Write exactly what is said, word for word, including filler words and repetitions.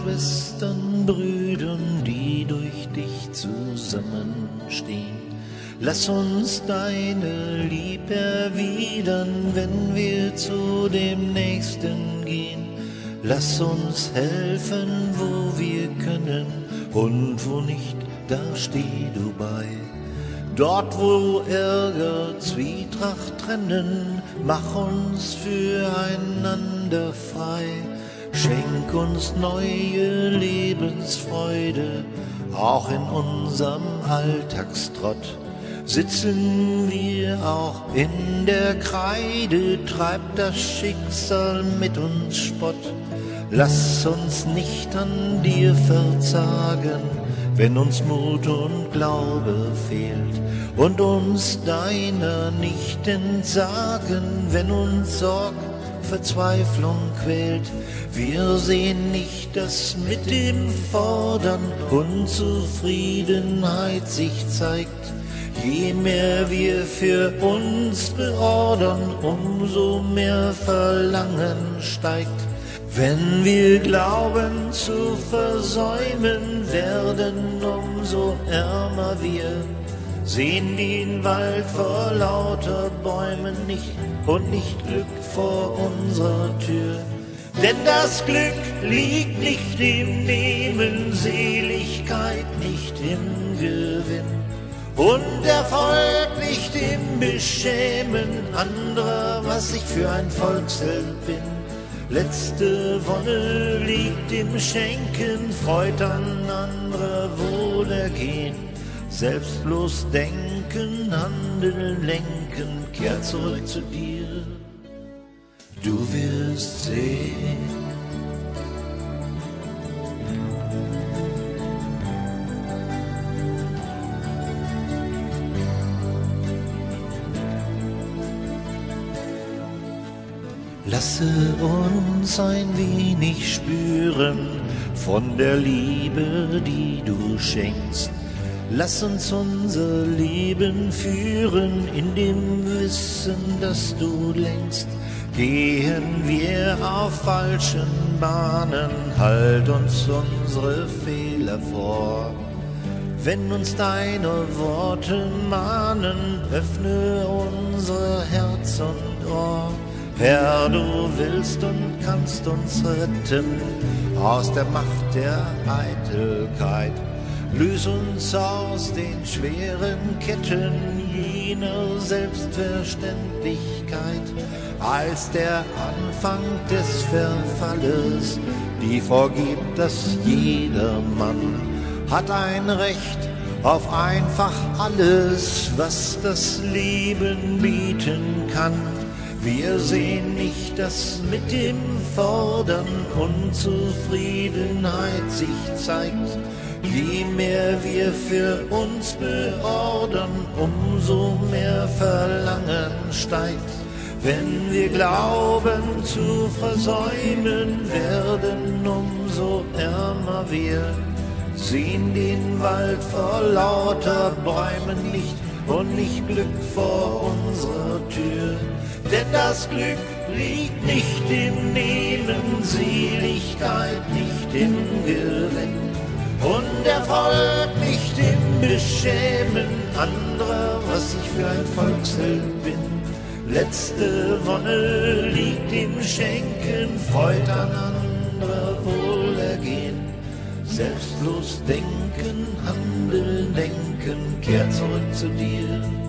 Schwestern, Brüdern, die durch dich zusammenstehen. Lass uns deine Lieb erwidern, wenn wir zu dem Nächsten gehen. Lass uns helfen, wo wir können, und wo nicht, da steh du bei. Dort, wo Ärger, Zwietracht trennen, mach uns füreinander frei. Schenk uns neue Lebensfreude, auch in unserem Alltagstrott. Sitzen wir auch in der Kreide, treibt das Schicksal mit uns Spott. Lass uns nicht an dir verzagen, wenn uns Mut und Glaube fehlt, und uns deiner nicht entsagen, wenn uns Sorg, Verzweiflung quält. Wir sehen nicht, dass mit dem Fordern Unzufriedenheit sich zeigt. Je mehr wir für uns beordern, umso mehr Verlangen steigt. Wenn wir glauben zu versäumen, werden umso ärmer wir, sehen den Wald vor lauter Bäumen nicht und nicht Glück vor unserer Tür. Denn das Glück liegt nicht im Nehmen, Seligkeit nicht im Gewinn und Erfolg nicht im Beschämen anderer, was ich für ein Volksheld bin. Letzte Wonne liegt im Schenken, Freud an anderer Wohlergehen. Selbstlos denken, handeln, lenken, kehr zurück zu dir, du wirst sehen. Lasse uns ein wenig spüren von der Liebe, die du schenkst. Lass uns unser Leben führen in dem Wissen, dass du lenkst. Gehen wir auf falschen Bahnen, halt uns unsere Fehler vor. Wenn uns deine Worte mahnen, öffne unser Herz und Ohr. Herr, du willst und kannst uns retten aus der Macht der Eitelkeit. Löse uns aus den schweren Ketten jener Selbstverständlichkeit, als der Anfang des Verfalles, die vorgibt, dass jedermann hat ein Recht auf einfach alles, was das Leben bieten kann. Wir sehen nicht, dass mit dem Fordern Unzufriedenheit sich zeigt. Je mehr wir für uns beordern, umso mehr Verlangen steigt. Wenn wir glauben zu versäumen, werden umso ärmer wir, sehen den Wald vor lauter Bäumen nicht und nicht Glück vor unserer Tür. Denn das Glück liegt nicht im Nehmen, Seligkeit nicht im Gewinn und Erfolg nicht im Beschämen anderer, was ich für ein Volksheld bin. Letzte Wonne liegt im Schenken, Freud an anderer Wohlergehen. Selbstlos denken, handeln, denken, kehr zurück zu dir.